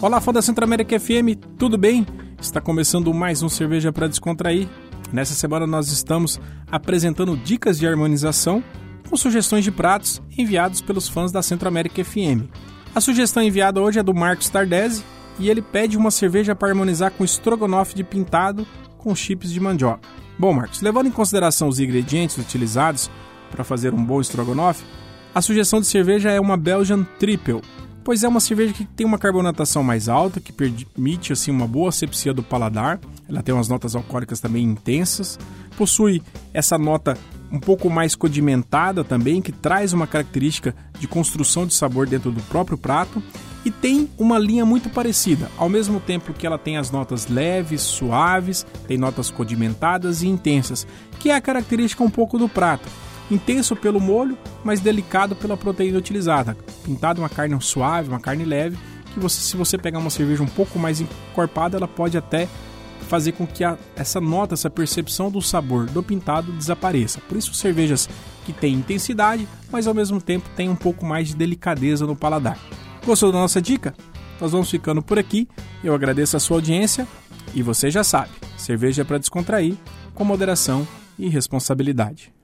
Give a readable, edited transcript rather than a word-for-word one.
Olá, fã da Centro-América FM, tudo bem? Está começando mais um Cerveja para Descontrair. Nessa semana nós estamos apresentando dicas de harmonização com sugestões de pratos enviados pelos fãs da Centro-América FM. A sugestão enviada hoje é do Marcos Tardese e ele pede uma cerveja para harmonizar com estrogonofe de pintado com chips de mandioca. Bom, Marcos, levando em consideração os ingredientes utilizados para fazer um bom estrogonofe, a sugestão de cerveja é uma Belgian Triple, pois é uma cerveja que tem uma carbonatação mais alta, que permite assim, uma boa asepsia do paladar. Ela tem umas notas alcoólicas também intensas, possui essa nota um pouco mais condimentada também, que traz uma característica de construção de sabor dentro do próprio prato, e tem uma linha muito parecida, ao mesmo tempo que ela tem as notas leves, suaves, tem notas condimentadas e intensas, que é a característica um pouco do prato. Intenso pelo molho, mas delicado pela proteína utilizada. Pintado uma carne suave, uma carne leve, que se você pegar uma cerveja um pouco mais encorpada, ela pode até fazer com que essa nota, essa percepção do sabor do pintado desapareça. Por isso, cervejas que têm intensidade, mas ao mesmo tempo têm um pouco mais de delicadeza no paladar. Gostou da nossa dica? Nós vamos ficando por aqui. Eu agradeço a sua audiência e você já sabe, cerveja é para descontrair, com moderação e responsabilidade.